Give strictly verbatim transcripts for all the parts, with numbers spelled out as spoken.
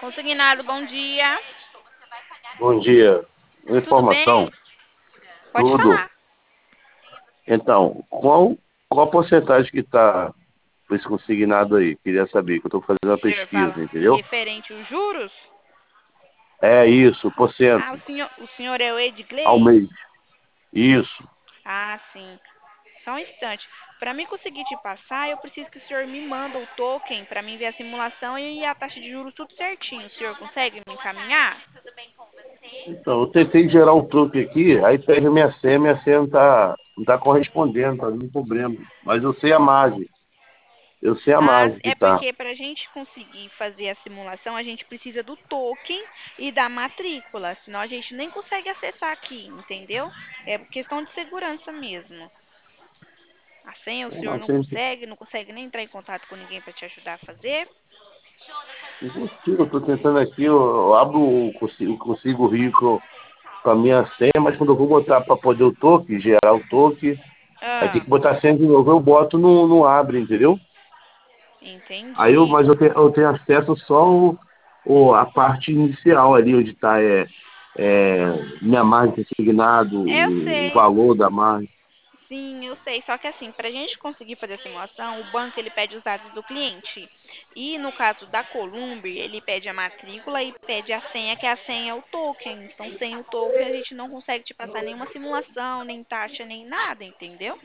Consignado, bom dia. Bom dia. Tudo bem? Informação, Pode tudo. falar. Então, qual, qual a porcentagem que está esse consignado aí? Queria saber, que eu estou fazendo uma O senhor pesquisa, fala entendeu? referente aos juros? É isso, por Ah, o cento senhor, o senhor é o ao Edgley? mês. Isso. Ah, sim. Só um instante. Para mim conseguir te passar, eu preciso que o senhor me manda o token para mim ver a simulação e a taxa de juros tudo certinho. O senhor consegue me encaminhar? Então, eu tentei gerar um truque aqui, aí pede a minha senha, minha senha não está não tá correspondendo, está dando problema. Mas eu sei a margem. Eu sei a Ah, margem que é tá. porque para a gente conseguir fazer a simulação, a gente precisa do token e da matrícula, senão a gente nem consegue acessar aqui, entendeu? É questão de segurança mesmo. A senha o senhor Mas não sempre- consegue, não consegue nem entrar em contato com ninguém para te ajudar a fazer. não consigo, eu estou tentando aqui, eu, eu abro o consigo, consigo rir com, com a minha senha, mas quando eu vou botar para poder o toque, gerar o toque, aí tem Ah, que botar a senha de novo, eu boto, não, não abre, entendeu? Aí eu, entendi. mas eu tenho, eu tenho acesso só o, o, a parte inicial ali, onde está é, é, minha margem consignado, Eu o, o sei. valor da margem. Sim, eu sei. Só que assim, para a gente conseguir fazer a simulação, o banco ele pede os dados do cliente. E no caso da Columbi, ele pede a matrícula e pede a senha, que a senha é o token. Então, sem o token, a gente não consegue te passar nenhuma simulação, nem taxa, nem nada, entendeu?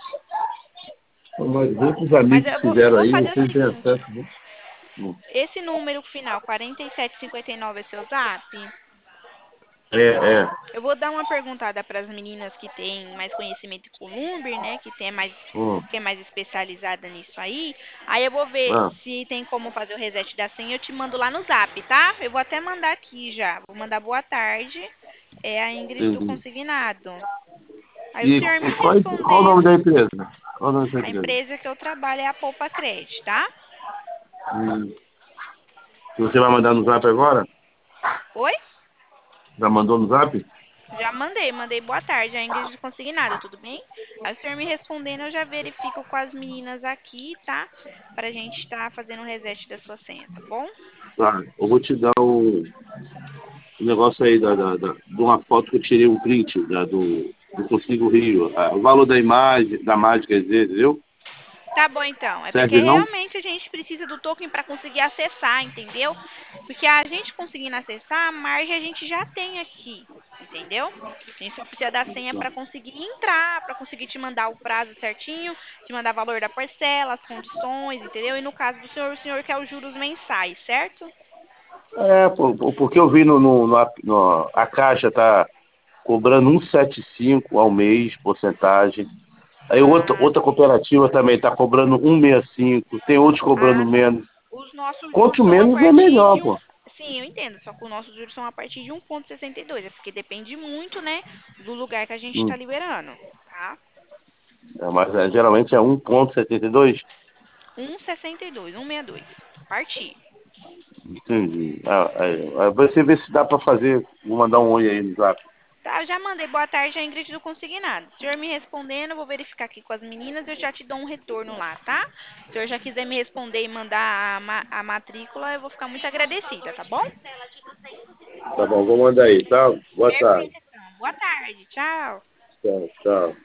Mas outros Mas amigos eu que vou, eu fizeram vou aí, fazer o vocês têm seguinte. acesso, né? Hum. Esse número final, quarenta e sete cinquenta e nove, é seu zap? É, é. Eu vou dar uma perguntada para as meninas que têm mais conhecimento em Columbi, né? Que tem mais, Hum. que é mais especializada nisso aí. Aí eu vou ver Ah, se tem como fazer o reset da senha. Eu te mando lá no Zap, tá? Eu vou até mandar aqui já. Vou mandar boa tarde. É a Ingrid do entendi. Consignado. Aí o E, senhor me e qual, qual o nome respondendo. da empresa? Qual o nome da A empresa? empresa que eu trabalho é a Poupa Credit, tá? Hum. Você vai mandar no zap agora? Oi? Já mandou no zap? Já mandei, mandei boa tarde, a Ingrid do Consignado, tudo bem? Aí o senhor me respondendo, eu já verifico com as meninas aqui, tá? Pra gente estar fazendo o reset da sua senha, tá bom? Tá, eu vou te dar o, o negócio aí da, da, da- de uma foto que eu tirei um print da, do, do Consigo Rio. Ah, o valor da imagem, da imagem, quer dizer, entendeu? Tá bom então. É porque Serve não? realmente a gente precisa do token para conseguir acessar, entendeu? Porque a gente conseguindo acessar, a margem a gente já tem aqui, entendeu? A gente só precisa da senha para conseguir entrar, para conseguir te mandar o prazo certinho, te mandar o valor da parcela, as condições, entendeu? E no caso do senhor, o senhor quer os juros mensais, certo? É, pô, pô, porque eu vi no, no, no, ap- no- a Caixa tá cobrando cento e setenta e cinco ao mês, porcentagem. Aí outra, Ah, outra cooperativa também está cobrando cento e sessenta e cinco, tem outros cobrando ah, sim. menos. Os nossos juros Quanto são a menos é partir melhor, de um. pô. Sim, eu entendo, só que os nossos juros são a partir de um vírgula sessenta e dois, é porque depende muito, né, do lugar que a gente está Hum. liberando, tá? É, mas é, geralmente é um vírgula setenta e dois. um vírgula sessenta e dois, um vírgula sessenta e dois. Partir. Entendi. Ah, aí, aí você vê se dá para fazer. Vou mandar um oi aí no zap. Tá, eu já mandei boa tarde a Ingrid do Consignado. Se o senhor me respondendo, eu vou verificar aqui com as meninas e eu já te dou um retorno lá, tá? Se o senhor já quiser me responder e mandar a, ma a matrícula, eu vou ficar muito agradecida, tá bom? Tá bom, vou mandar aí, tá? Boa tarde. Perfeito, então. Boa tarde. Tchau. Tchau, tchau.